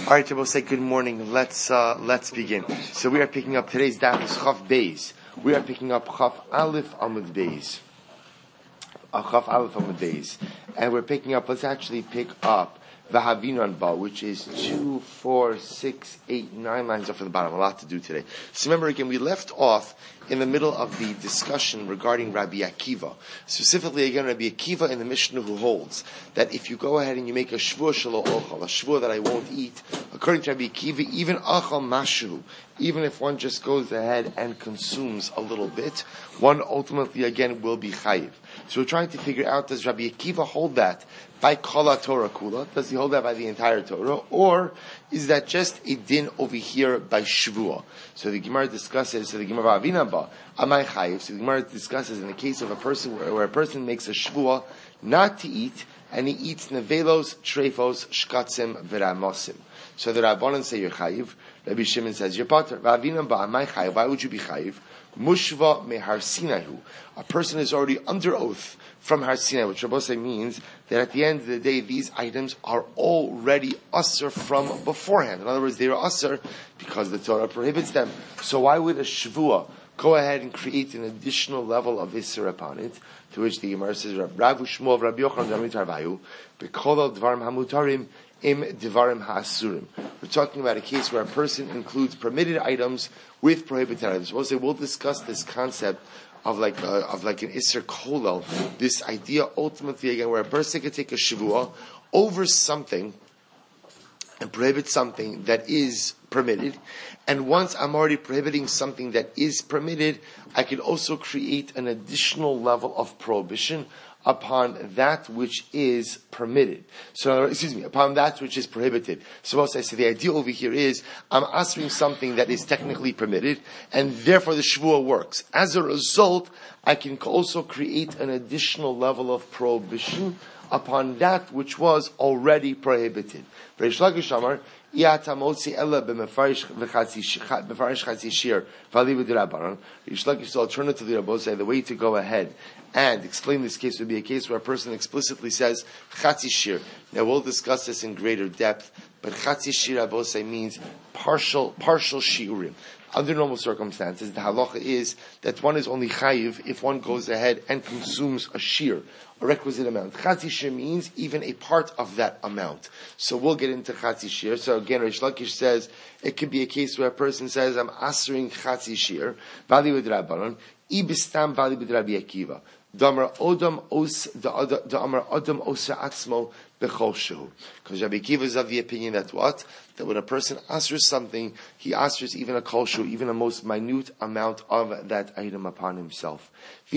All right, Jabbo, say good morning. Let's begin. So we are picking up today's daf is Chaf Beis. We are picking up Chaf Aleph Amud Beis. Chaf Aleph Amud Beis, and we're picking up. Let's actually pick up the Havinan Ba, which is 2, 4, 6, 8, 9 lines up from the bottom. A lot to do today. So remember again, we left off in the middle of the discussion regarding Rabbi Akiva. Specifically, again, Rabbi Akiva in the Mishnah who holds that if you go ahead and you make a shvua shelo ochal, a shvua that I won't eat, according to Rabbi Akiva, even achal mashu, even if one just goes ahead and consumes a little bit, one ultimately again will be chayiv. So we're trying to figure out, does Rabbi Akiva hold that by kala Torah kula? Does he hold that by the entire Torah? Or is that just a din over here by shvua? So the Gemara discusses, the Gemara Avina ba, amai chayiv. So the Gemara discusses in the case of a person where a person makes a shvua not to eat, and he eats nevelos, trefos, shkatzim, v'ramosim. So the Rabbanan say you're chayiv. Rabbi Shimon says you're pater. Avina ba, amai chayiv. Why would you be chayiv? Mushva mehar sinahu. A person is already under oath from Har Sinai, which Rabbosai means that at the end of the day, these items are already usher from beforehand. In other words, they are usher because the Torah prohibits them. So why would a shvua go ahead and create an additional level of isser upon it? To which the Gemara says, Rav Shmuel, Rabbi Yochanan, Rabbi Tarvayu, B'kol dvarim hamutarim im dvarim ha'asurim. We're talking about a case where a person includes permitted items with prohibited items. We'll discuss this concept of like an Isser Kolel, this idea ultimately again where a person can take a Shavua over something and prohibit something that is permitted, and once I'm already prohibiting something that is permitted, I can also create an additional level of prohibition upon that which is permitted. So, upon that which is prohibited. So I say the idea over here is, I'm answering something that is technically permitted, and therefore the shvua works. As a result, I can also create an additional level of prohibition upon that which was already prohibited. Reish Lakish Amar, Reish Lakish, the alternative to the Rabbi say the way to go ahead and explain this case would be a case where a person explicitly says chatzi shir. Now we'll discuss this in greater depth, but chatzi shir Rabbi means partial shiurim. Under normal circumstances, the halacha is that one is only chayiv if one goes ahead and consumes a shir, a requisite amount. Chatzi shir means even a part of that amount. So we'll get into chatzi shir. So again, Reish Lakish says it could be a case where a person says, I'm asering chatzi shir, vali with Rabbanon, ibistam vali with Rabbi Akiva. Damar odam os damar odam osa atzmo bechol shehu. Because Rabbi Akiva is of the opinion that what? That when a person answers something, he answers even a kol shehu, even a most minute amount of that item upon himself.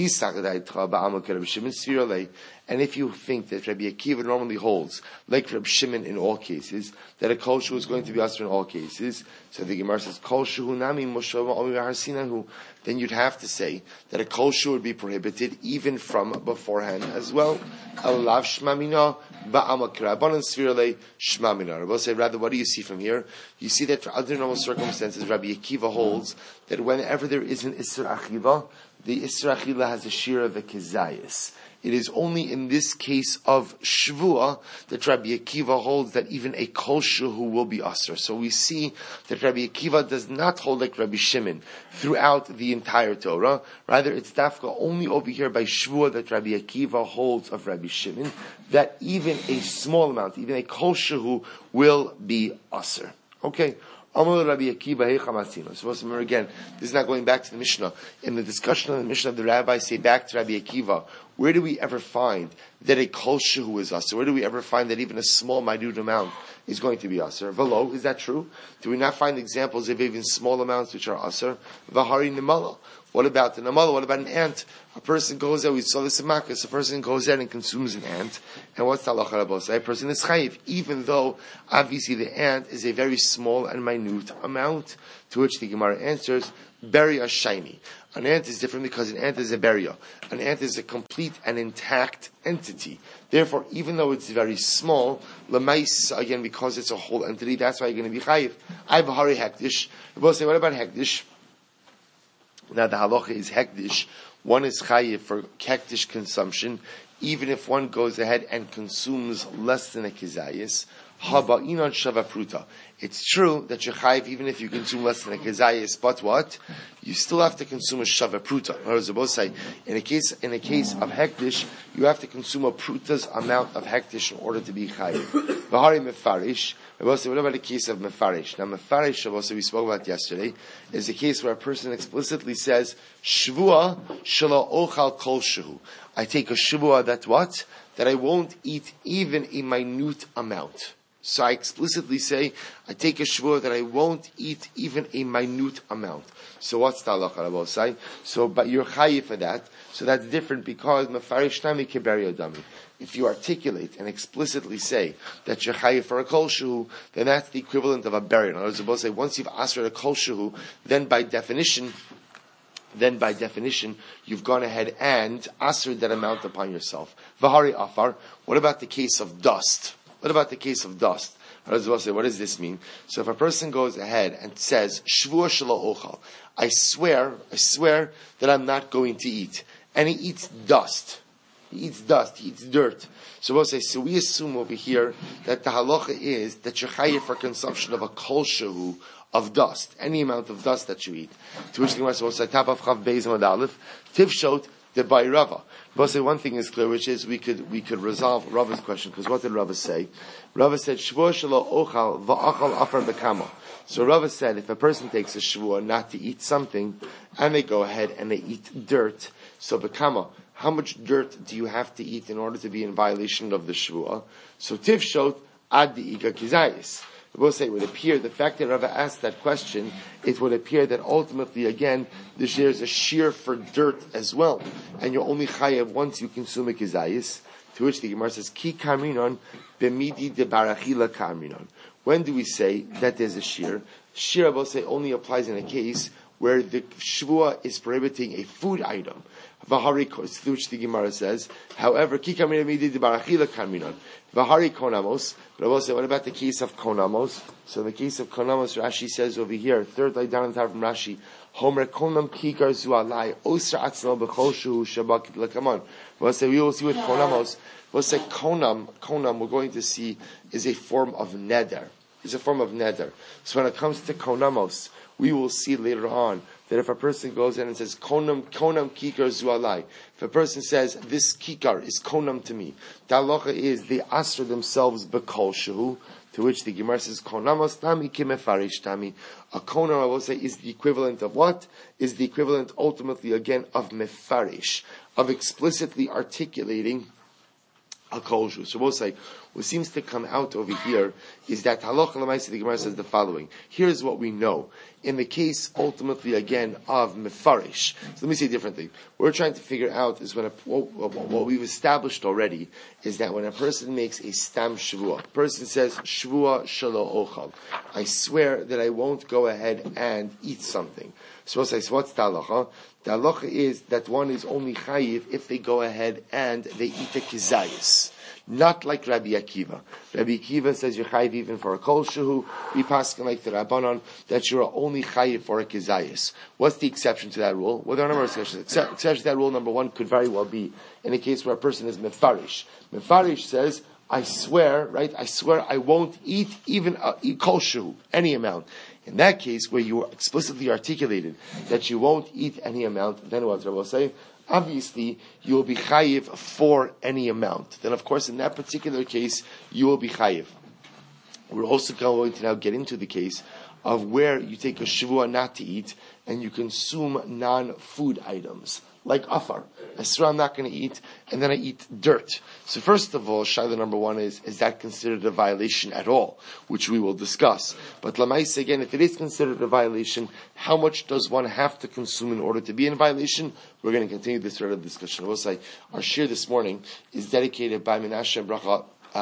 And if you think that Rabbi Akiva normally holds, like Rabbi Shimon in all cases, that a kol shehu is going to be answered in all cases, so the Gemara says, kol shehu nami moshav omi v'harsinahu, then you'd have to say that a kol shehu would be prohibited even from beforehand as well. Alav shmamina ba'amak rabbanon svirale shmamina. Rabbi say, rather, what do you see from here? You see that under normal circumstances, Rabbi Akiva holds that whenever there is an Isser Achila, the Isser Achila has a shir of a kezayis. It is only in this case of Shvua that Rabbi Akiva holds that even a kol shehu will be asr. So we see that Rabbi Akiva does not hold like Rabbi Shimon throughout the entire Torah. Rather, it's dafka only over here by Shvua that Rabbi Akiva holds of Rabbi Shimon that even a small amount, even a kol shehu will be asr. Okay. So remember again, this is not going back to the Mishnah. In the discussion of the Mishnah, the rabbis say back to Rabbi Akiva, where do we ever find that a kol shehu is asr? Where do we ever find that even a small, minute amount is going to be asr? Velo, is that true? Do we not find examples of even small amounts which are asr? Vahari nimala. What about the namala? What about an ant? A person goes out, we saw this in Makkah, a person goes out and consumes an ant. And what's the halacha rabosai? A person is chayiv, even though obviously the ant is a very small and minute amount, to which the Gemara answers, beria shiny. An ant is different because an ant is a beria. An ant is a complete and intact entity. Therefore, even though it's very small, lemais, again, because it's a whole entity, that's why you're going to be chayiv. I have a hari hektish. Rabosai, what about hektish? Now the halacha is hektish. One is chayiv for hektish consumption, even if one goes ahead and consumes less than a kezayis. Haba inon shava pruta. It's true that you're chayiv even if you consume less than a kezayis, but what? You still have to consume a shava pruta. In other words, they both say, in a case of hektish, you have to consume a pruta's amount of hektish in order to be chayiv. V'hari mefarish. They both say, what about the case of mefarish? Now mefarish, also we spoke about yesterday, is a case where a person explicitly says, shvua shelo ochal kol shehu. I take a shvua that what? That I won't eat even a minute amount. So I explicitly say, I take a shvur that I won't eat even a minute amount. So what's the halacha, Rabbi say? So, but you're chayiv for that. So that's different because mefarish nami kiberi odami. If you articulate and explicitly say that you're chayiv for a kol shehu, then that's the equivalent of a burial. In other words, Rabbi say, once you've asked for a kol shehu, then by definition, you've gone ahead and assered that amount upon yourself. V'hari afar. What about the case of dust? What about the case of dust? What does this mean? So if a person goes ahead and says, Shvua shelo ochal, I swear that I'm not going to eat. And he eats dust. He eats dirt. So we assume over here that the halacha is that you're chayiv for consumption of a kol shehu of dust, any amount of dust that you eat. To which the Gemara says, top of Chav Beis Amud Aleph, Tivshot the by Rava. But say one thing is clear, which is we could resolve Rava's question, because what did Rava say? Rava said, Shvua shelo ochal va'achal afar bekama. So Rava said, if a person takes a shvua not to eat something, and they go ahead and they eat dirt, so bekama, how much dirt do you have to eat in order to be in violation of the shvua? So tivshot ad di'iga kizayis. We'll say it would appear, the fact that Rava asked that question, it would appear that ultimately, again, there's a shear for dirt as well. And you're only chayav once you consume a kizayis, to which the Gemara says, Ki kamrinon b'midi de barachila kamrinon. When do we say that there's a shear? Shear, we'll say, only applies in a case where the shvua is prohibiting a food item. V'hari, which the Gemara says, however, Ki kamrinon b'midi de barachila kamrinon. V'hari konamos. But I will say, what about the case of konamos? So the case of konamos, Rashi says over here, third line down on top from Rashi, Homer konam kikar zualai osra atzno b'chol shu shabak l'kamon. We'll say, we will see with konamos. We'll say konam, we're going to see, is a form of neder. It's a form of neder. So when it comes to konamos, we will see later on that if a person goes in and says, konam kikar zualai, if a person says, this kikar is konam to me, the halacha is they asr themselves bekol shehu, to which the Gemara says, konamos tami kimefarish tami. A konam, I will say, is the equivalent of what? Is the equivalent ultimately again of mefarish, of explicitly articulating a kol shehu. So we'll say, what seems to come out over here is that halacha l'maaseh, the Gemara says the following. Here's what we know. In the case, ultimately, again, of mefarish. So let me say it differently. What we're trying to figure out is what we've established already is that when a person makes a stam shvua, a person says, shvua shelo ochal, I swear that I won't go ahead and eat something. So we'll say, so what's the halacha? The halacha is that one is only chayiv if they go ahead and they eat a kizayis. Not like Rabbi Akiva. Rabbi Akiva says you're chayiv even for a kol shehu. We pass like the Rabbanon that you are only chayiv for a kizayis. What's the exception to that rule? Well, there are a number of exceptions. Exception to that rule, number one, could very well be in a case where a person is mefarish. Mefarish says, I swear, right? I swear I won't eat even a kol shehu, any amount. In that case, where you explicitly articulated that you won't eat any amount, then what Rabbi will say? Obviously, you will be chayiv for any amount. Then, of course, in that particular case, you will be chayiv. We're also going to now get into the case of where you take a shvua not to eat and you consume non-food items, like afar. I swear I'm not going to eat, and then I eat dirt. So first of all, shaila number one is that considered a violation at all? Which we will discuss. But lamaisa, again, if it is considered a violation, how much does one have to consume in order to be in violation? We're going to continue this sort of discussion. I will say, our shir this morning is dedicated by Menashe Bracha,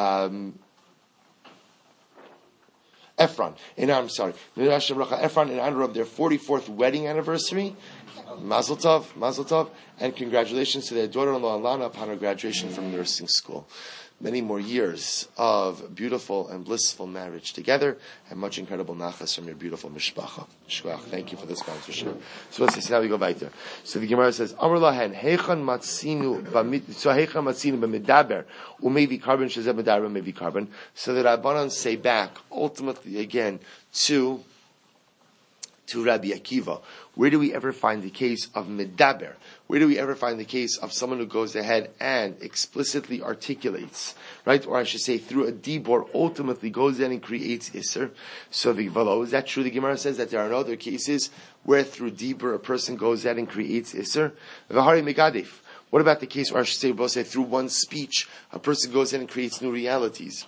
Ephron, Ephron in honor of their 44th wedding anniversary. Mazel tov, and congratulations to their daughter-in-law Alana upon her graduation from nursing school. many more years of beautiful and blissful marriage together, and much incredible nachas from your beautiful mishpacha. Shkoach, thank you for the sponsorship. So let's see, now we go weiter. So the Gemara says, Amar lahen, Heichon matzinu b'medaber, u'mevi carbon shezeh medaber, mevi carbon. So the Rabbanan say back, ultimately again, to Rabbi Akiva. Where do we ever find the case of medaber? Where do we ever find the case of someone who goes ahead and explicitly articulates, right? Or I should say, through a dibor, ultimately goes in and creates isser. So is that true? The Gemara says that there are no other cases where through dibor a person goes ahead and creates isser. V'hari megadif. What about the case where I should say, we'll say through one speech, a person goes in and creates new realities?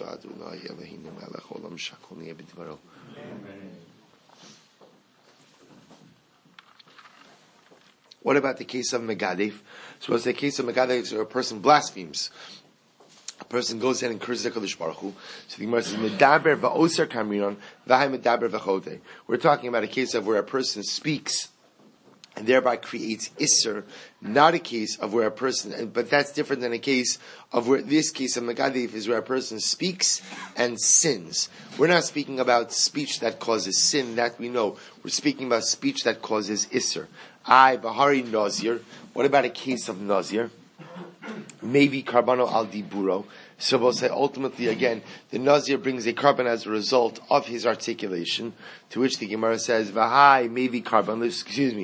What about the case of Megadif? So it's the case of Megadif where a person blasphemes. A person goes in and curses HaKadosh Baruch Hu. So the Gemara says, Medaber va'oser kamrinon, v'hai medaber v'chodeh. We're talking about a case of where a person speaks and thereby creates Isser, not a case of where a person, but that's different than a case of where this case of Megadif is where a person speaks and sins. We're not speaking about speech that causes sin, that we know. We're speaking about speech that causes Isser. Bahari Nazir. What about a case of Nazir? Maybe Karbano al Diburo. So we'll say ultimately again, the Nazir brings a carbon as a result of his articulation, to which the Gemara says, Vahai, maybe carbon al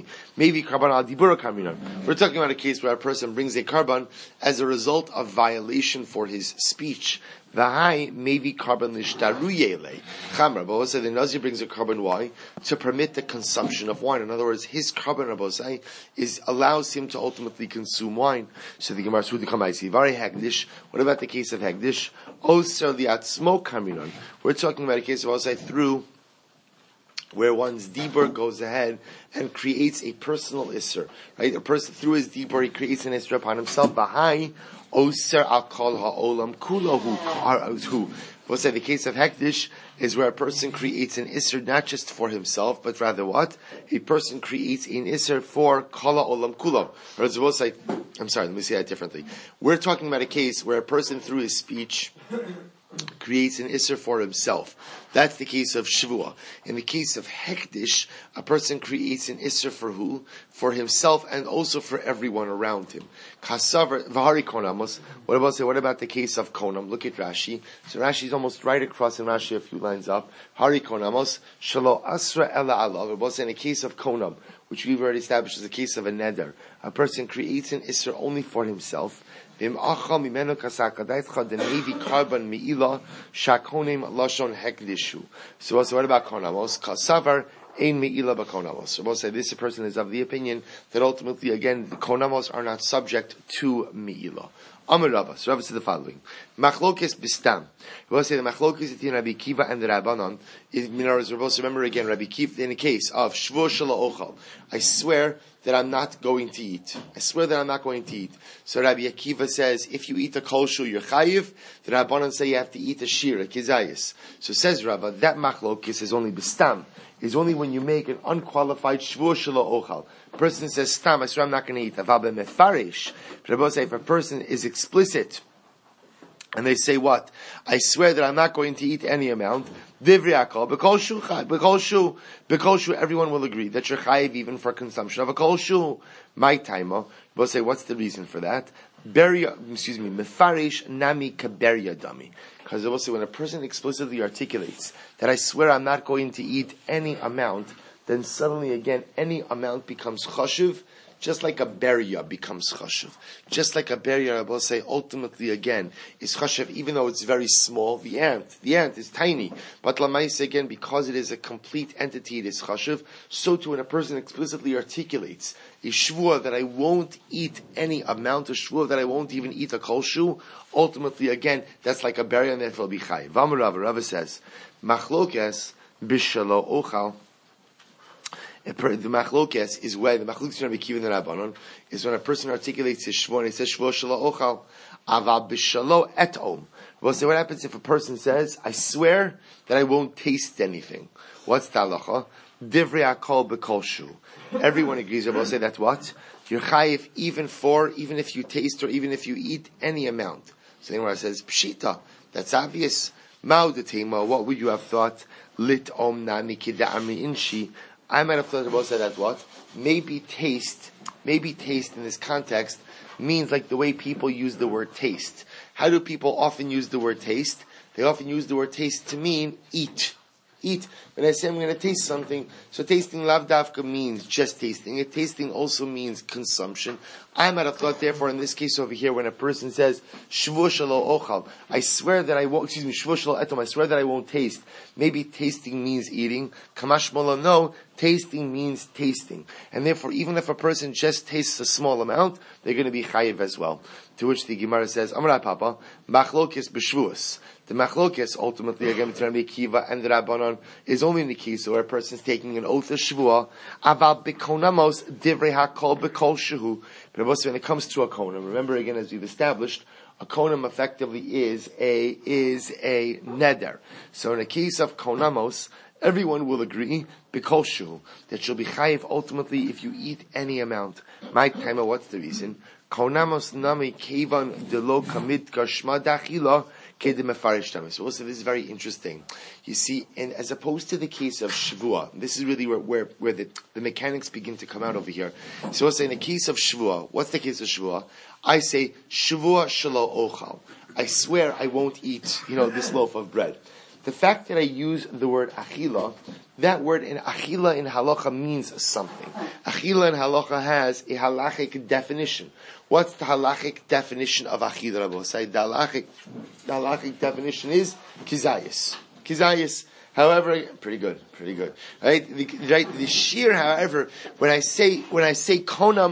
Diburo Kaminon. We're talking about a case where a person brings a carbon as a result of violation for his speech. V'hai maybe carbon lishtaruyele chamra. But also the Nazir brings a carbon why to permit the consumption of wine. In other words, his carbon Rabosai allows him to ultimately consume wine. So the Gemara says, "Vari hegdish." What about the case of hegdish? Oser liatzmo kaminon. We're talking about a case of Osai through where one's dibur goes ahead and creates a personal isser. Right, a person through his dibur he creates an isser upon himself. V'hai Oser al kol ha'olam kulahu. We'll say the case of hektish is where a person creates an isser not just for himself, but rather what? A person creates an isser for kol ha'olam kulo. Or as we'll say, I'm sorry, let me say that differently. We're talking about a case where a person through his speech creates an isser for himself. That's the case of Shavua. In the case of Hekdish, a person creates an isser for who? For himself and also for everyone around him. Kasavar Vahari Konamos. What about the case of Konam? Look at Rashi. So Rashi is almost right across in Rashi, a few lines up. Hari Konamos Shalo Asra Ela Allah. In the case of Konam, which we've already established as a case of a neder, a person creates an isser only for himself. So what's the what about konamos? Kasavar ein meila b'konamos. So we'll say this person is of the opinion that ultimately, again, the konamos are not subject to meila. Amar Rava. So Rava said the following: Machlokes bistam. We'll say the machlokes between Rabbi Kiva and the Rabbanon is minority. We'll remember again Rabbi Kiva in the case of shvo shelo ochal. I swear that I'm not going to eat. I swear that I'm not going to eat. So Rabbi Akiva says, if you eat a kolshu, you're chayiv. The Rabbanon say you have to eat a shir, a kizayis. So says Rava, that machlokes is only bistam. Is only when you make an unqualified shvur shelo ochal. A person says, stam, I swear I'm not going to eat. Aval b'mefarish. Rabbi say, if a person is explicit, and they say what? I swear that I'm not going to eat any amount. Divri akol, b'kol shu, everyone will agree that you're chayiv even for consumption of a kol shu. My timer. We'll say, what's the reason for that? Mefarish nami kaberia dami. Because it will say, when a person explicitly articulates that I swear I'm not going to eat any amount, then suddenly again, any amount becomes chashuv, just like a beria becomes chashuv. Just like a beria, I will say, ultimately again, is chashuv, even though it's very small. The ant is tiny. But lamaisa again, because it is a complete entity, it is chashuv. So too, when a person explicitly articulates a shvua that I won't eat any amount, a shvua that I won't even eat a kolshu, ultimately again, that's like a beria, and therefore be chayiv. V'amar Rava, Rava says, machlokes b'shalo ochal. The machlokes is where the machlokes Rabbi Kiva and the Rabbanon is when a person articulates his shvua and he says shvua shelo ochal aval b'shalo etom. We'll say what happens if a person says I swear that I won't taste anything. What's the halacha? Divrei akol b'kol shu. Everyone agrees. We'll say that's what you're chayiv even if you taste or even if you eat any amount. So the Gemara says, Pshita, that's obvious. Mao de Tema, what would you have thought? Lit om nami kida amri inshi. I might have thought about that what? Maybe taste in this context means like the way people use the word taste. How do people often use the word taste? They often use the word taste to mean eat. Eat. When I say I'm going to taste something, so tasting lav davka means just tasting it. Tasting also means consumption. I might have thought, therefore, in this case over here, when a person says shvu shelo ochal, I swear that I won't. Shvu shelo etom, I swear that I won't taste. Maybe tasting means eating. Kamash mola, no. Tasting means tasting, and therefore, even if a person just tastes a small amount, they're going to be chayiv as well. To which the Gemara says, Amar Papa, machlokes b'shvuos. The machlokes, ultimately, again, between Rabbi Akiva and the Rabbanon, is only in the case where a person is taking an oath of shvuah, aval bekonamos divrei hakol bekol shehu. But also when it comes to a konam, remember again, as we've established, a konam effectively is a neder. So in the case of konamos, everyone will agree, bekol shehu, that she'll be chayiv ultimately if you eat any amount. My timer, what's the reason? Konamos nami kevan delo kamid kashma dachila. So also this is very interesting. You see, and as opposed to the case of Shvuah, this is really where the mechanics begin to come out over here. So also in the case of Shvuah, what's the case of Shvuah? I say, Shvuah shelo ochal. I swear I won't eat, this loaf of bread. The fact that I use the word achila, that word in achila in halacha means something. Achila in halacha has a halachic definition. What's the halachic definition of achila, Rabbi Osai? The halachic definition is kizayis. Kizayis. However, pretty good. Right? The sheer, however, when I say konam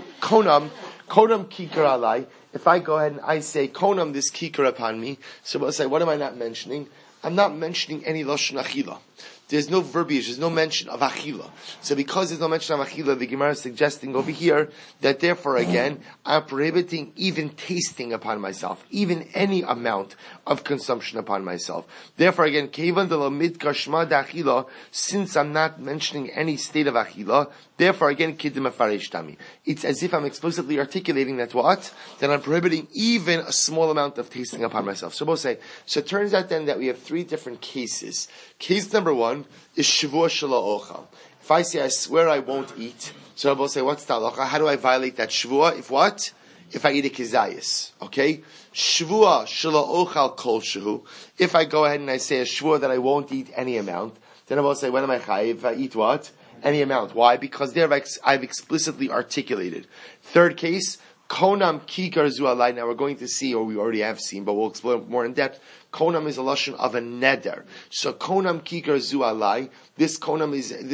kikar alai, if I go ahead and I say konam this kikar upon me, so Rabbi Osai, what am I not mentioning? I'm not mentioning any lashon achila. There's no verbiage, there's no mention of achila. So because there's no mention of achila, the Gemara is suggesting over here that therefore again, I'm prohibiting even tasting upon myself, even any amount of consumption upon myself. Therefore again, kevan de lo midkar shma d'achila, since I'm not mentioning any state of achila, therefore again, kidim afaresh tami. It's as if I'm explicitly articulating that what? That I'm prohibiting even a small amount of tasting upon myself. So both say, so it turns out then that we have three different cases. Case number one is shvuah shelo ochal. If I say I swear I won't eat, so I will say what's the halacha? How do I violate that shvuah? If what? If I eat a kizayis, okay? Shvuah shelo ochal kol shehu. If I go ahead and I say a shvuah that I won't eat any amount, then I will say when am I chayiv? If I eat what? Any amount. Why? Because there I've explicitly articulated. Third case, konam kikar zu alai. Now we're going to see, or we already have seen, but we'll explore more in depth. Konam is a lashon of a neder. So konam kikar zu alai. This kikar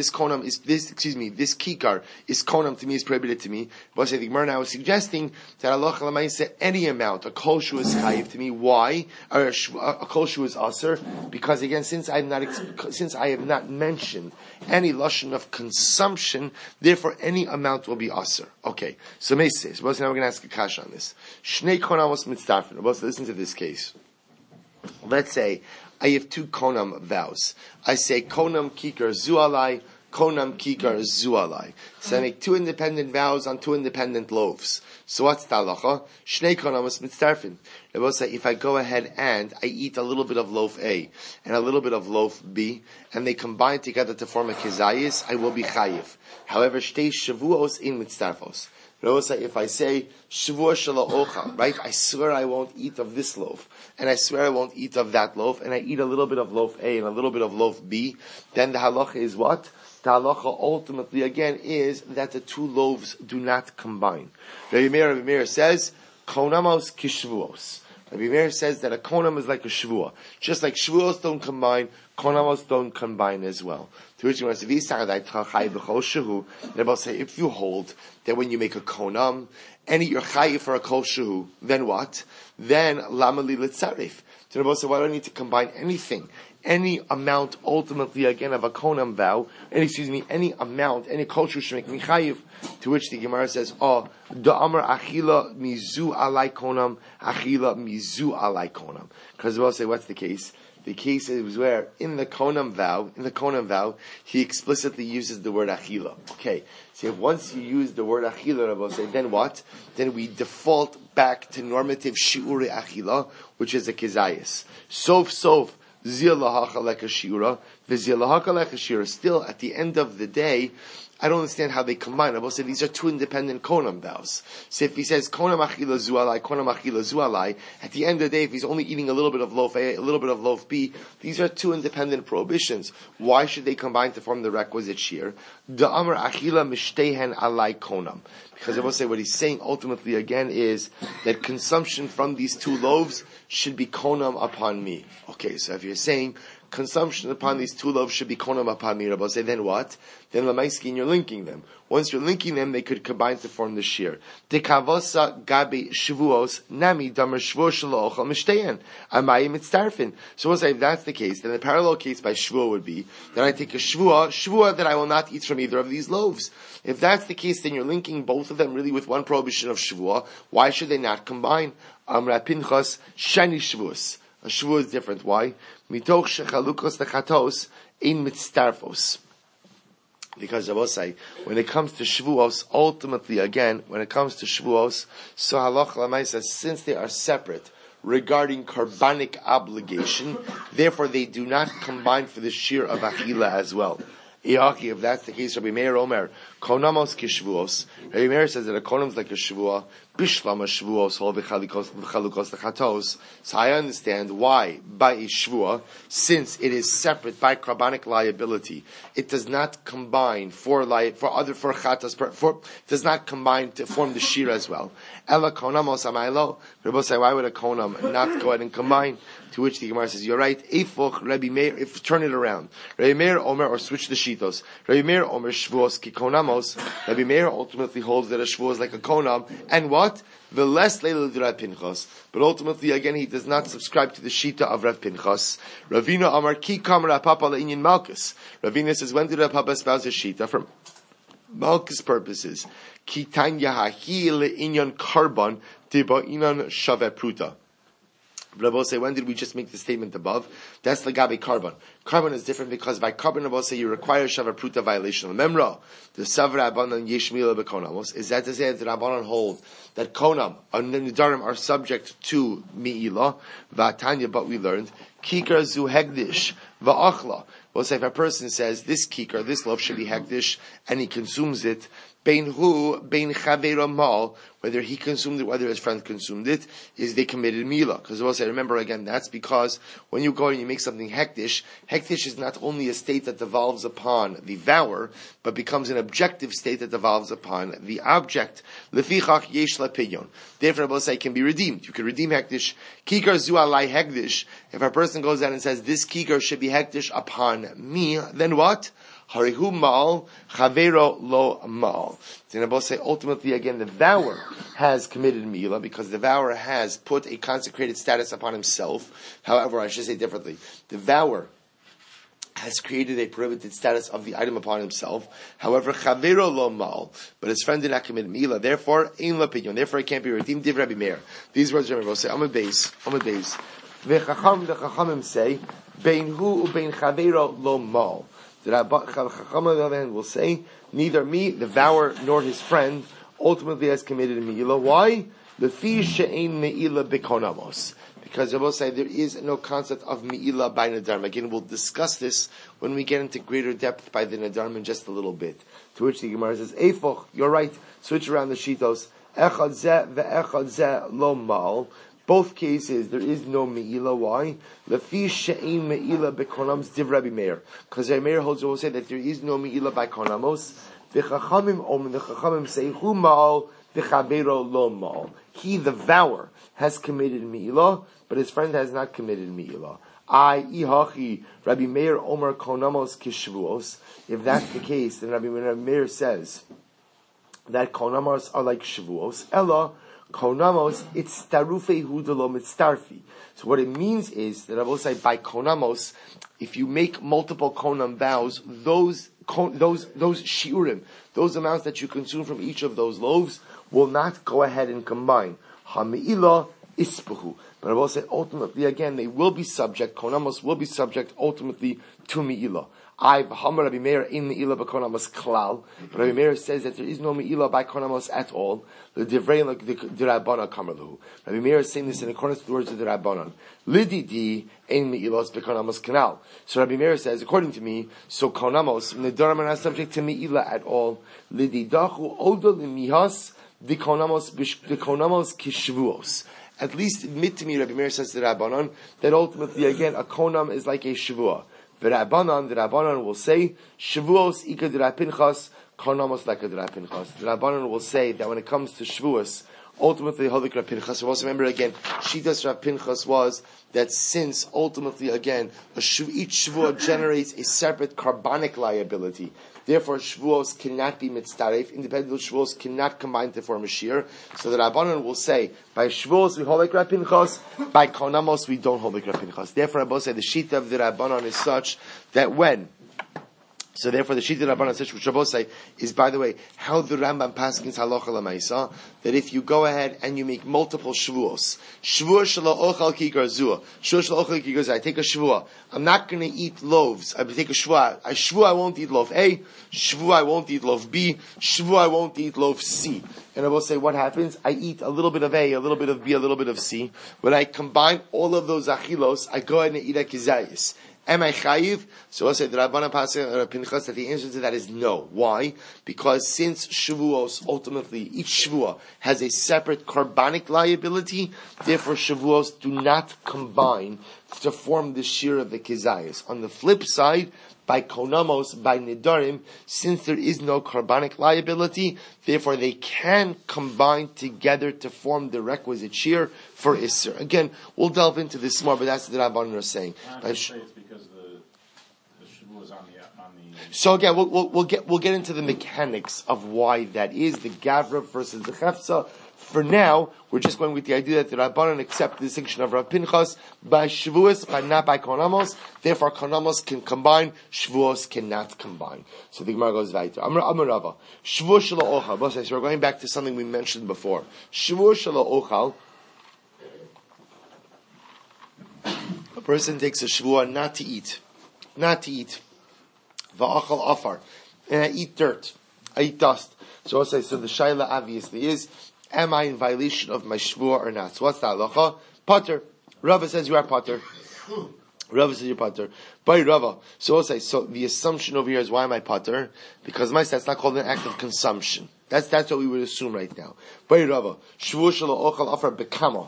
is konam to me, is prohibited to me. But I think Gemara now is suggesting that Allah said any amount, a kol shu is chayiv to me. Why? Or a kol shu is aser. Because again, since I have not mentioned any lashon of consumption, therefore any amount will be aser. Okay. So Meis says, now we're going to ask a kasha on this. Shnei konamos mitzdarfen. Listen to this case. Let's say I have two konam vows. I say konam kikar zu alai, konam kikar zu alai. So I make two independent vows on two independent loaves. So what's the halacha? Shnei konamos mitzdarfin. It will say if I go ahead and I eat a little bit of loaf A and a little bit of loaf B, and they combine together to form a kizayis, I will be chayiv. However, shtei shavuos in mitzdarfos. If I say shvuah shelo ochal, right? I swear I won't eat of this loaf, and I swear I won't eat of that loaf, and I eat a little bit of loaf A and a little bit of loaf B, then the halacha is what? The halacha ultimately again is that the two loaves do not combine. Rabbi Meir says konamos kishvuos. Rabbi Meir says that a konam is like a shvuah. Just like shvuos don't combine, konamos don't combine as well. To which you say, if you hold that when you make a konam, any you're chayiv for a kol shehu, then what? Then lamali litzarif. To Rabbi say, why do I need to combine anything? Any amount, ultimately, again, of a konam vow, any amount, any kol shehu should make me chayiv. To which the Gemara says, da amar achila mizu alai konam, achila mizu alai konam. Because Rabbi say, what's the case? The case is where in the konam vow, he explicitly uses the word achila. Okay, so if once you use the word achila, Rabbi say, then what? Then we default back to normative shi'uri achila, which is a kizayis. Sof zil lahacha lekashira, v'zil lahacha lekashira. Still, at the end of the day, I don't understand how they combine. I will say these are two independent konam vows. So if he says konam achila zualai, konam achila zualai, at the end of the day, if he's only eating a little bit of loaf A, a little bit of loaf B, these are two independent prohibitions. Why should they combine to form the requisite shear? Da amar achila mishtehen alai konam. Because I will say what he's saying ultimately again is that consumption from these two loaves should be konam upon me. Okay, so if you're saying consumption upon these two loaves should be konam upon me, Rabbi say, then what? Then lamaiskin, you're linking them. Once you're linking them, they could combine to form the shear. Dekavosa gabi shvuos nami damar shvuo shelo ochal mishteyan amayim mitztarfin. So we'll say if that's the case, then the parallel case by shvuo would be that I take a shvuah that I will not eat from either of these loaves. If that's the case, then you're linking both of them really with one prohibition of shvuah. Why should they not combine? Amra Pinchas shani shvuos. A shvuah is different. Why? Mitoch shechalukos lechatos ein mitztarfos. Because I will say, when it comes to shvuos, ultimately again, when it comes to shvuos, so halacha l'maisa, since they are separate regarding karbanic obligation, therefore they do not combine for the shear of achila as well. If that's the case, Rabbi Meir Omer, konamos kishvuos. Rabbi Meir says that a konam is like a shvuah, bishlama shvuos, hol v'chalukos lechatos. So I understand why, by a shvuah, since it is separate by karbanic liability, it does not combine does not combine to form the shir as well. Ela konamos amaylo. Rabbi say, why would a konam not go ahead and combine? To which the Gemara says, you're right. Eifuch Rabbi Meir, turn it around. Rabbi Meir Omer, or switch the shitos. Rabbi Meir Omer shvuos ki konamos. Rabbi Meir ultimately holds that a shvuah is like a konam, and what? The less leila Rav Pinchas. But ultimately, again, he does not subscribe to the shita of Rav Pinchas. Ravina Amar ki kam Rav Papa le'inyan Malkus. Ravina says, when did Rav Papa espouse his shita? For Malkus purposes. Ki tanya hahi le'inyan karban tiba inan shave pruta. Rabbi say, when did we just make the statement above? That's Lagabe carbon. Carbon is different because by carbon, Rabbi say, you require Shava Pruta violation. Remember, the Savra Abanan Yeshmila Bekonamos, is that to say that Rabbanan hold that Konam and Nidarim are subject to Mi'ila, Vatanya, but we learned, Kikar Zu Hegdish, Va'achla. We'll say if a person says, this kikar, this loaf should be hektish, and he consumes it, bein chaveira mal, whether he consumed it, whether his friend consumed it, is they committed mila. Because we'll say, remember again, that's because when you go and you make something hektish is not only a state that devolves upon the vower, but becomes an objective state that devolves upon the object. Lefichach yesh lapinyon. Therefore, we'll say, it can be redeemed. You can redeem hektish. Kikar zu alai hektish. If a person goes out and says, this kikar should be hektish upon me, then what? Harihu mal, chavero lo mal. Then I say, ultimately, again, the vower has committed mila because the vower has put a consecrated status upon himself. However, I should say differently. The vower has created a prohibited status of the item upon himself. However, chavero lo mal, but his friend did not commit mila. Therefore, ein lapinyon. Therefore, it can't be redeemed. Div Rabbi Meir. These words, Rabbi say, I'm a base. The Chachamim say, bein hu ubein chavero lo mal. The Chacham on the other hand will say, neither me, the vower, nor his friend ultimately has committed a me'ila. Why? Lefi she'ein me'ila bekonamos. Because I will say there is no concept of me'ila by Nadarm. Again, we'll discuss this when we get into greater depth by the Nadarm in just a little bit. To which the Gemara says, Eifoch, you're right, switch around the shitos. Echad zeh ve'echad zeh lo mal. Both cases, there is no me'ila. Why? Lefi she'ein me'ila bekonamos div Rabbi Meir. Because Rabbi Meir holds will say that there is no me'ila by konamos. The Chachamim say, hu ma'al v'chavero lo ma'al. He, the vower, has committed me'ila, but his friend has not committed me'ila. Ihachi, Rabbi Meir Omer konamos kishvuos. If that's the case, then Rabbi Meir says that konamos are like shvuos. Ella, konamos, it's starufe hudalo mitztarfi. So what it means is that I will say by konamos, if you make multiple konam vows, those shiurim, those amounts that you consume from each of those loaves, will not go ahead and combine. Ha'me'ila ispuhu. But I will say ultimately again they will be subject. Konamos will be subject ultimately to mi'ilah. Rabbi Meir in Me'ilah b'konamos klal. But Rabbi Meir says that there is no Me'ilah by konamos at all. The divrei like the Rabbanan kamerluhu. Rabbi Meir is saying this in accordance to the words of the Rabbanan. Lididi ein Me'ilos b'konamos kanal. So Rabbi Meir says, according to me, so konamos nedarim are not subject to Me'ilah at all. Lididachu odol imihas the konamos kishvuos. At least admit to me, Rabbi Meir says to the Rabbanan, that ultimately again a konam is like a shvuah. The Rabbanan will say, Shavuos ika d'Rab Pinchas, Konamos like a d'Rab Pinchas. The Rabbanan will say that when it comes to Shavuos, ultimately Holik Rab Pinchas. Also remember again, Shitas Rab Pinchas was that since ultimately again, each Shavuot generates a separate carbonic liability. Therefore, Shavuos cannot be mitzdaref. Independent Shavuos cannot combine to form a shear. So the Rabbanan will say, by Shavuos we hold like Rab Pinchas, by Konamos we don't hold like Rab Pinchas. Therefore, I will say the shita of the Rabbanan is such that when so therefore, the Shita Rabbanan which Shabbosai is, by the way, how the Rambam paskins halacha l'maisa, that if you go ahead and you make multiple shvuos, shvuah shelo ochal kikar zua, shvuah shelo ochal kikar zua, I take a shvuah, I'm not going to eat loaves, I take a shvuah, I won't eat loaf A, shvuah I won't eat loaf B, shvuah I won't eat loaf C. And I will say, what happens? I eat a little bit of A, a little bit of B, a little bit of C. When I combine all of those achilos, I go ahead and eat a kizayis. Am I chayiv? So I'll say the Rabbanan Pasuk Pinchas that the answer to that is no. Why? Because since Shavuos ultimately each Shavuot has a separate carbonic liability, therefore Shavuos do not combine to form the shear of the kizayis. On the flip side, by konamos, by nidarim, since there is no carbonic liability, therefore they can combine together to form the requisite shear for Isser. Again, we'll delve into this more, but that's what the Rabbanan are saying. It's because the shavu is on the. So again, we'll get into the mechanics of why that is, the Gavra versus the Chefza. For now, we're just going with the idea that the Rabbanan accept the distinction of Rav Pinchas by Shavuos, but not by Konamos. Therefore, Konamos can combine, Shavuos cannot combine. So the Gemara goes weiter. Amar Rava. Shavuos shelo ochal. So we're going back to something we mentioned before. Shavuos shelo ochal. A person takes a Shavuah not to eat. Not to eat. Va'achal afar. And I eat dirt. I eat dust. So the Shaila obviously is, am I in violation of my shvuah or not? So what's the halacha? Pater. Rava says you are pater. Rava says you're pater. By Rava. So the assumption over here is, why am I pater? Because that's not called an act of consumption. That's what we would assume right now. By Rava. Shvuah shelo ochal afar bekama.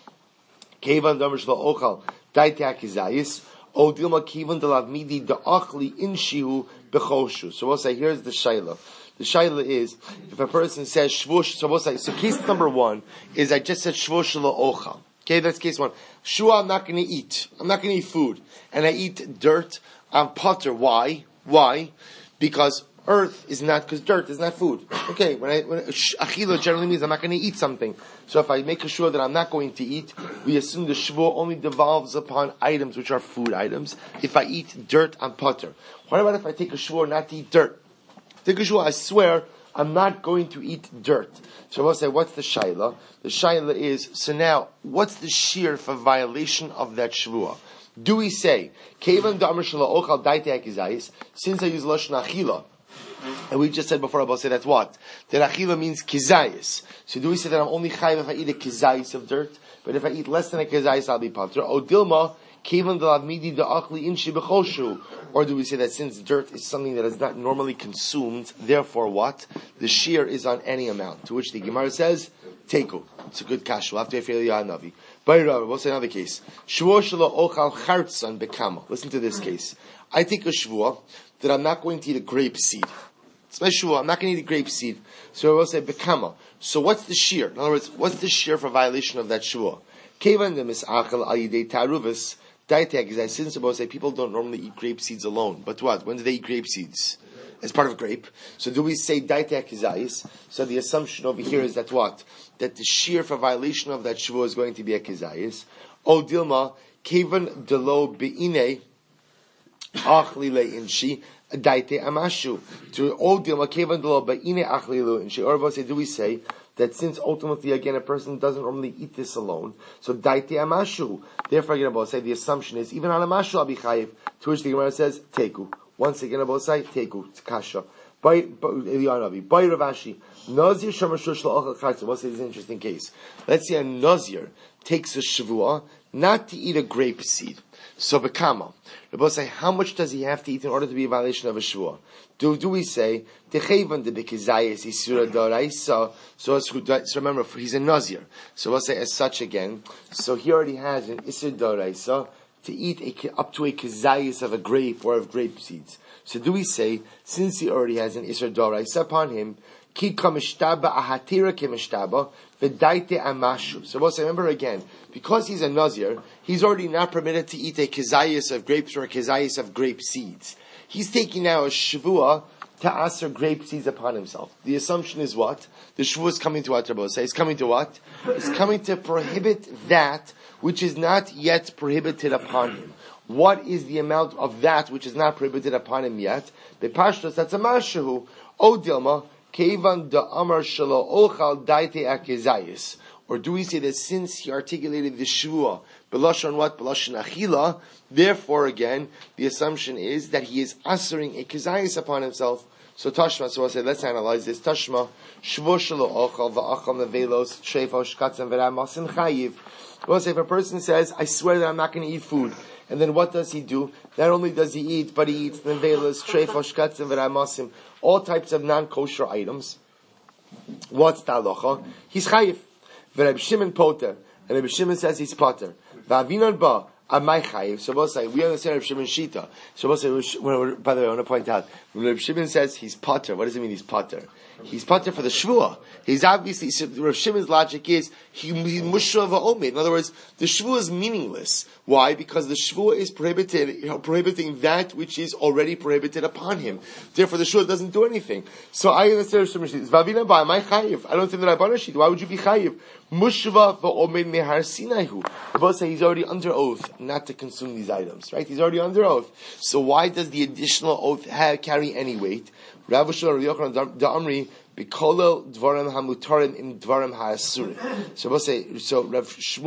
Kevan damer shelo ochal daite akizayis. O dilma kevan delav midi da'achli inshihu bechoshu. So here's the shaila. The shaila is, if a person says shvush, so case number one is I just said shvush shelo ochal. Okay, that's case one. Shua, I'm not going to eat. I'm not going to eat food. And I eat dirt. I'm potter. Why? Because earth is not, because dirt is not food. Okay, when achila generally means I'm not going to eat something. So if I make a shua that I'm not going to eat, we assume the shua only devolves upon items which are food items. If I eat dirt, I'm potter. What about if I take a shua not to eat dirt? I swear I'm not going to eat dirt. So I will say, what's the shaila? The shaila is, so now, what's the shear for violation of that shvuah? Do we say, Kevan da'amr shelo ochal daite akizayis, since I use lashon achila, and we just said before, I will say that's what? That achila means kizayis. So do we say that I'm only chayiv if I eat a kizayis of dirt? But if I eat less than a kizayis, I'll be patur. O dilma, Kevan da'lav midi da'achli inshi b'choshu. Or do we say that since dirt is something that is not normally consumed, therefore what? The shear is on any amount. To which the Gemara says, Teku. It's a good kash. We'll have to feel Yahanavi. We'll say another case. Shvuah shelo ochal chartzan bekama. Listen to this case. I take a shvuah that I'm not going to eat a grape seed. It's my shvuah. I'm not going to eat a grape seed. So I will say bekama. So what's the shear? In other words, what's the shear for violation of that shvuah? Kevan de misachal al yidei taruvis. Since about say people don't normally eat grape seeds alone, but what? When do they eat grape seeds? As part of a grape. So do we say daite akizayis? So the assumption over here is that what? That the shear for violation of that shvuah is going to be a kizayis. O dilma kevan delo beine achli leinshi daite amashu. To o dilma kevan delo beine achli leinshi. Or do we say that since ultimately, again, a person doesn't normally eat this alone, so daite amashu. Therefore, again, Abba say the assumption is even on amashu I'll be chayiv. To which the Gemara says teku. Once again, Abba say teku. It's kasha. By Rav Ashi, Nazir Shamashush La'achal Chatzah. What's this interesting case? Let's say a Nazir takes a Shavua not to eat a grape seed. So Bekama. Rabbi say, how much does he have to eat in order to be a violation of a Shavua? Do we say Techayvan de Bekizayis Isura Doraisa? So remember, he's a Nazir. So we'll say as such again. So he already has an Isur Doraisa to eat up to a Kizayis of a grape or of grape seeds. So do we say, since he already has an Isur Doraisa upon him, Ki Kamishtaba Ahatira Kimishtaba, V'daite Amashu. So we'll say, remember again, because he's a Nazir, he's already not permitted to eat a Kizayis of grapes or a Kizayis of grape seeds. He's taking now a Shavua to aser grape seeds upon himself. The assumption is what? The Shavua is coming to what, Rabbi say? It's coming to what? It's coming to prohibit that which is not yet prohibited upon him. What is the amount of that which is not prohibited upon him yet? The Pashtos, that's a Mashahu. O Dilma, Kevan da Amar Shalo Ochal Daite Akizayis. Or do we say that since he articulated the Shavua, Belashon what? Belashon Achila, therefore again, the assumption is that he is answering a Kizayis upon himself. So Tashma, so I'll say, let's analyze this. Tashma, Shavo Shalo Ochal Va'achal Nevelos, Shreifo Shkatzan V'Ramasim Chayiv. We'll say, if a person says, I swear that I'm not going to eat food, and then what does he do? Not only does he eat, but he eats nevelas, treifah, shkatzim, v'ramasim, all types of non-kosher items. What's the halacha? He's chayiv. V'Reb Shimon poter. And Reb Shimon says he's poter. V'avinon ba, amay chayiv. So we'll say, we understand Reb Shimon's shita. So we'll say, by the way, I want to point out, when Reb Shimon says he's poter, what does it mean he's poter? He's poter for the shvua. He's obviously, so Rav Shimon's logic is, he's mushra va'omid. In other words, the shvua is meaningless. Why? Because the shvua is prohibiting that which is already prohibited upon him. Therefore, the shvua doesn't do anything. So I understand Rav Shimon's shita. Vavina ba, am I chayiv? I don't think that I bought a shita. Why would you be chayiv? Mushva va'omid mehar sinaihu. The both say he's already under oath not to consume these items, right? He's already under oath. So why does the additional oath carry any weight? Rav Shmuel Yochanan Da'amri B'kolel Dvarim Hamutarim in Dvarim Ha'asurim. So we'll say, so Rav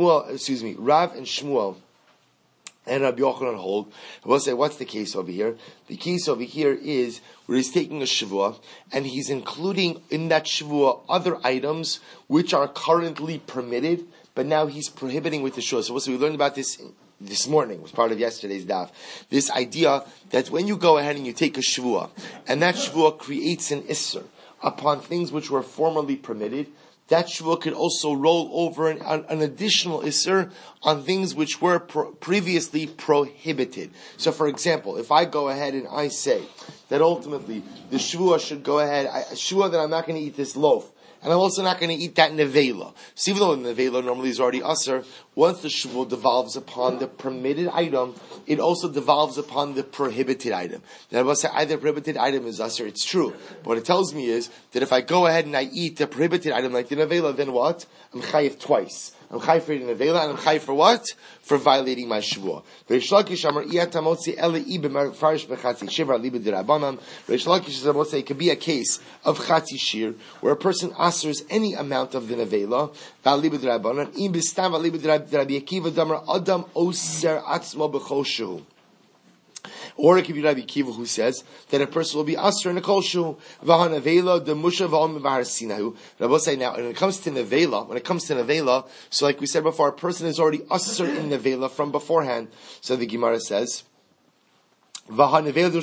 and Shmuel and Rabbi Yochanan hold. We'll say, what's the case over here? The case over here is where he's taking a shavua and he's including in that shavua other items which are currently permitted, but now he's prohibiting with the shavua. So we learned about this morning, was part of yesterday's daf. This idea that when you go ahead and you take a shvua, and that shvua creates an isser upon things which were formerly permitted, that shvua could also roll over an additional isser on things which were previously prohibited. So for example, if I go ahead and I say that ultimately the shvua should go ahead, shvua that I'm not going to eat this loaf, and I'm also not going to eat that nevela. So even though the nevela normally is already usher, once the shvua devolves upon the permitted item, it also devolves upon the prohibited item. Then I will say either prohibited item is usher, it's true. But what it tells me is that if I go ahead and I eat the prohibited item like the nevela, then what? I'm chayiv twice. I'm chayiv for eating nevela, and I'm chayiv for what? For violating my shvua. Reish Lakish amar iyatamotzi ele ibemar farish bechatzi shivar liba dirabanan. Reish Lakish says it could be a case of chatzi shir where a person asers any amount of the nevela val liba dirabanan im bistam val liba dirabi akiva damar adam oser atzmo b'chol shehu. Or it could be Rabbi Kiva who says that a person will be asr in a kol shu v'hanavela the musha v'om v'har sinahu. Rabbi say now when it comes to nevela, so like we said before, a person is already asr in nevela from beforehand. So the Gemara says. So we'll say a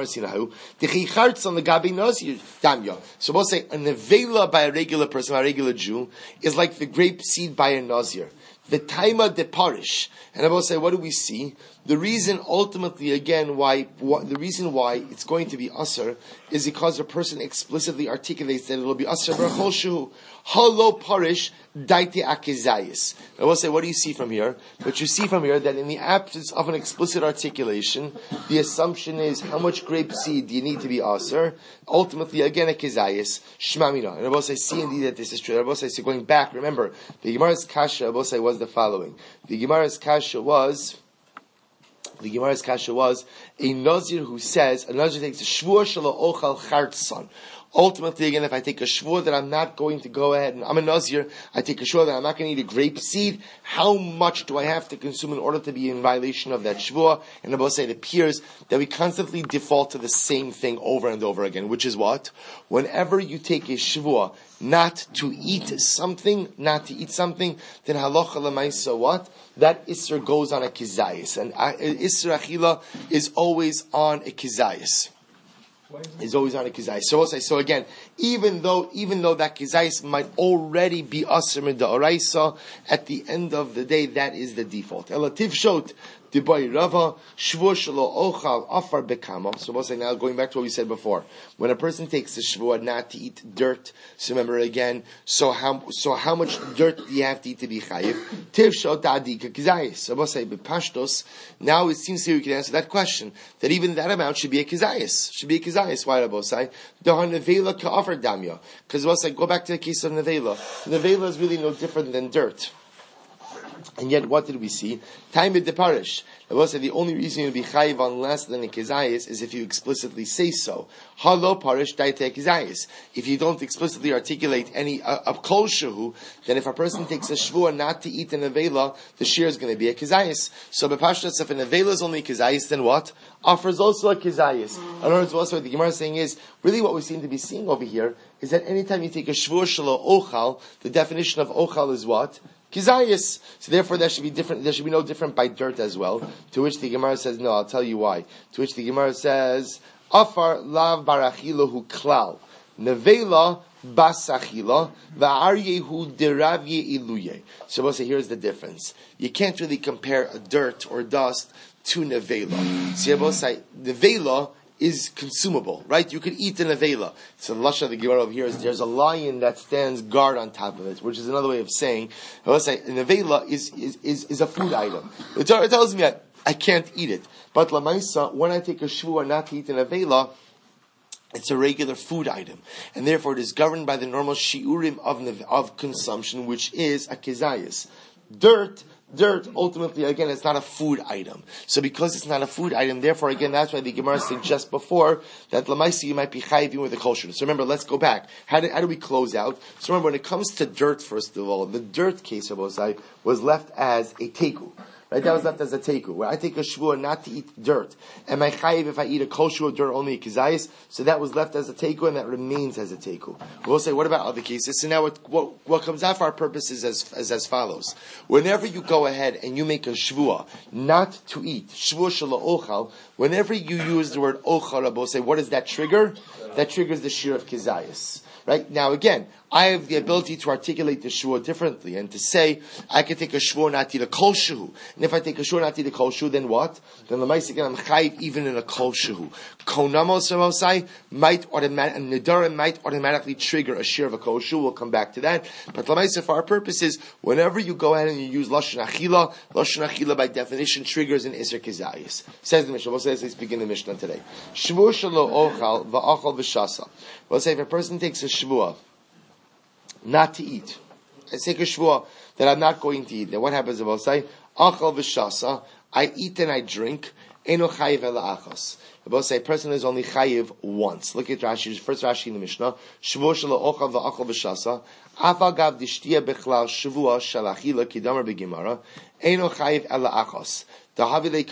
nevela by a regular person, a regular Jew, is like the grape seed by a nazir. The taima de parish, and I will say, what do we see? The reason, ultimately, again, why it's going to be usher is because the person explicitly articulates that it will be usher b'chol shehu halo parish daite akizayis. I will say, what do you see from here? What you see from here that in the absence of an explicit articulation, the assumption is how much grape seed do you need to be usher? Ultimately, again, a kizayis shmamina. And I will say, see indeed that this is true. I will say, so going back, remember the Gemara's kasha. I will say was the following. The Gemara's kasha was a nazir who says, a nazir takes a shvua shelo ochal chartzon. Ultimately, again, if I take a shvur that I'm not going to go ahead and I'm a nazir, I take a shvur that I'm not going to eat a grape seed, how much do I have to consume in order to be in violation of that shvur? And Abba say it appears that we constantly default to the same thing over and over again, which is what? Whenever you take a shvur not to eat something, then halacha l'maisa what? That Isser goes on a kizayis. And Isser Achila is always on a kizayis. Is always on a kizayis. So again, even though that kizayis might already be Asr Mid'oraisa, at the end of the day, that is the default. Elativ shot Dibai Rava Shvur Shelo Ochal Afar Bekama. So we'll say now, going back to what we said before, when a person takes the shvur not to eat dirt, so remember again, so how much dirt do you have to eat to be chayiv? Tiv shot Adika Kizayis. So we'll say Bepashtos. Now it seems to you we can answer that question, that even that amount should be a kizayis. Should be a kizayis. Why Rabbi say? Dahan nevela ka'afar damya. Because we'll say, go back to the case of nevela. Nevela is really no different than dirt. And yet, what did we see? Time with the parish. I will say the only reason you'll be chayiv on less than a kizayis is if you explicitly say so. Halo parish daite kizayis. If you don't explicitly articulate any of kol shehu, then if a person takes a shvur not to eat an avela, the shear is going to be a kizayis. So b'pashtas, if an avela is only a kizayis, then what? Offers also a kizayis. In other words, also what the Gemara is saying is, really what we seem to be seeing over here is that anytime you take a shvur shelo ochal, the definition of ochal is what? Kizayis. So therefore there should be different, there should be no different by dirt as well. To which the Gemara says, no, I'll tell you why. To which the Gemara says, Afar lav barachilahu klal. Nevela basachila va'aryehu deravye iluye. So we'll say, here's the difference. You can't really compare a dirt or dust to nevela. So we'll say, nevela is consumable, right? You could eat an avela. So the lashon of the Gemara over here is there's a lion that stands guard on top of it, which is another way of saying, let's say an avela is a food item. It tells me I can't eat it. But lamaisa, when I take a shvur not to eat an avela, it's a regular food item. And therefore it is governed by the normal shiurim of consumption, which is a kizayis. Dirt, ultimately, again, it's not a food item. So because it's not a food item, therefore, again, that's why the Gemara said just before that Lamaisi you might be chayivim with the kosher. So remember, let's go back. How do we close out? So remember, when it comes to dirt, first of all, the dirt case of Osai was left as a teku. Right, that was left as a teku. Where I take a shvur not to eat dirt. Am I chayiv if I eat a kosher dirt only a kizayis? So that was left as a teku, and that remains as a teku. We'll say, what about other cases? So now what comes out for our purposes is as follows. Whenever you go ahead and you make a shvur not to eat, shvur shelo ochal, whenever you use the word ochal, Rabbi, say, what does that trigger? That triggers the shear of kizayis. Right? Now again, I have the ability to articulate the shvur differently and to say, I can take a shvur not to eat a kol shehu. And if I take a shvur not to eat a kol shehu, then what? Then l'maisa I'm chayiv even in a kol shehu. Konamos Ramosai Nidarim might automatically trigger a shear of a kol shehu. We'll come back to that. But l'maisa, for our purposes, whenever you go ahead and you use lashon achila by definition triggers an iser kizayis. Says the Mishnah. We'll say, let's begin the Mishnah today. Shvur shelo ochal va'achal v'shasa. We'll say if a person takes a shvur not to eat, I take a shvur that I'm not going to eat, then what happens if I say achal v'shasa, I eat and I drink, eno chayiv ela achas. If say a person is only chayiv once. Look at Rashi, first Rashi in the Mishnah. Shvur shelo ochal v'achal v'shasa, afa gav dishtia bechlal shvur shalachila kidamar begimara, eno chayiv ela achas. So we'll say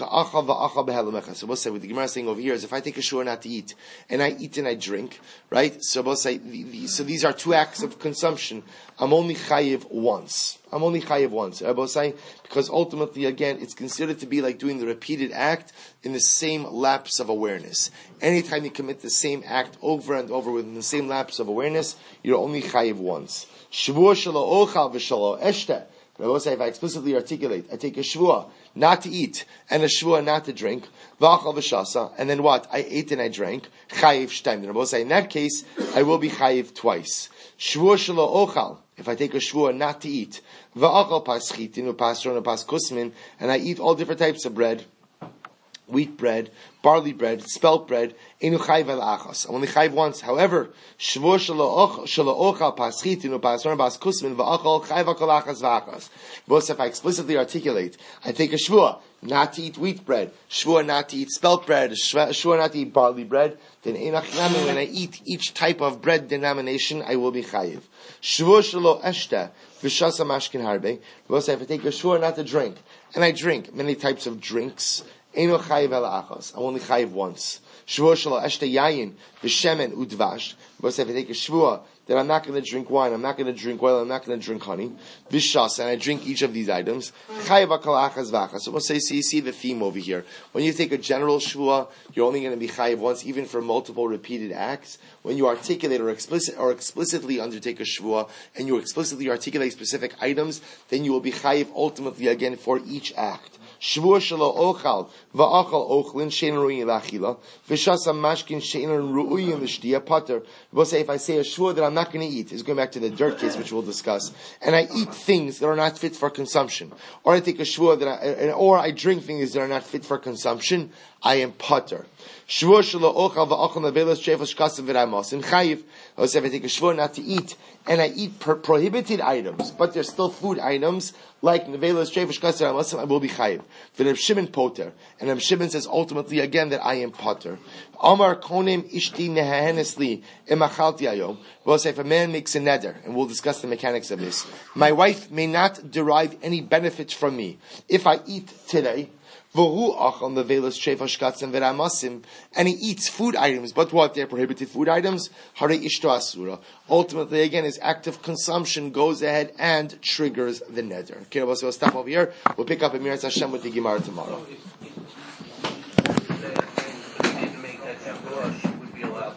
what the Gemara is saying over here is if I take a shvur not to eat, and I eat and I drink, right? So we'll say, so these are two acts of consumption. I'm only chayiv once. I will say, because ultimately, again, it's considered to be like doing the repeated act in the same lapse of awareness. Anytime you commit the same act over and over within the same lapse of awareness, you're only chayiv once. Shvur shelo ochal v'shelo eshte. But I will say, if I explicitly articulate, I take a shvur not to eat and a shvur not to drink, v'achal v'shasa, and then what? I ate and I drank, chayiv shtaim. Then I will say, in that case, I will be chayiv twice. Shvur shelo ochal, if I take a shvur not to eat, v'achal pas chitin u'pas ron u'pas kusmin, and I eat all different types of bread, wheat bread, barley bread, spelt bread, enu chayv el achas. I'm only chayv once. However, shvur shelo ochal paschitin u'pasron bas kusmin v'achal chayv akol achas v'achas. Both if I explicitly articulate, I take a shvur not to eat wheat bread, shvur not to eat spelt bread, shvur not to eat barley bread, then enachnami, when I eat each type of bread denomination, I will be chayv. Shvur shelo eshta v'shasa mashkin harbe. Both if I take a shvur not to drink, and I drink many types of drinks, Eino chayiv el achas. I'm only chayiv once. Shvua shelo eshte yayin v'shemen udvash. But if I take a shvua that I'm not going to drink wine, I'm not going to drink oil, I'm not going to drink honey, v'shas, and I drink each of these items, chayiv akol achas v'achas. So we'll say, so you see the theme over here. When you take a general shvua, you're only going to be chayiv once, even for multiple repeated acts. When you articulate or explicitly undertake a shvua, and you explicitly articulate specific items, then you will be chayiv ultimately again for each act. Shvur shelo ochal va'achal ochlin shein ru'in lachila v'shasa mashkin shein ru'in l'shtiya pater. We'll say if I say a shvur that I'm not going to eat, is going back to the dirt case which we'll discuss, and I eat things that are not fit for consumption, or I take a shvur that or I drink things that are not fit for consumption, I am pater. Shvur shelo ochal va'achal nevelos shefos shkasim v'ramos in chayiv. If I take a shvur not to eat, and I eat prohibited items, but they're still food items, like nevelos shefos shkasim v'ramos, I will be chayiv. Then Reb Shimon poter, and Reb Shimon says ultimately again that I am pater. Amar konim ishti nehahenesli emachalti ayom. Well, say if a man makes a neder, and we'll discuss the mechanics of this, my wife may not derive any benefit from me if I eat today. And he eats food items, but what? They're prohibited food items. Ultimately, again, his act of consumption goes ahead and triggers the neder. Okay, so we'll stop over here. We'll pick up Emirat Hashem with the Gemara tomorrow.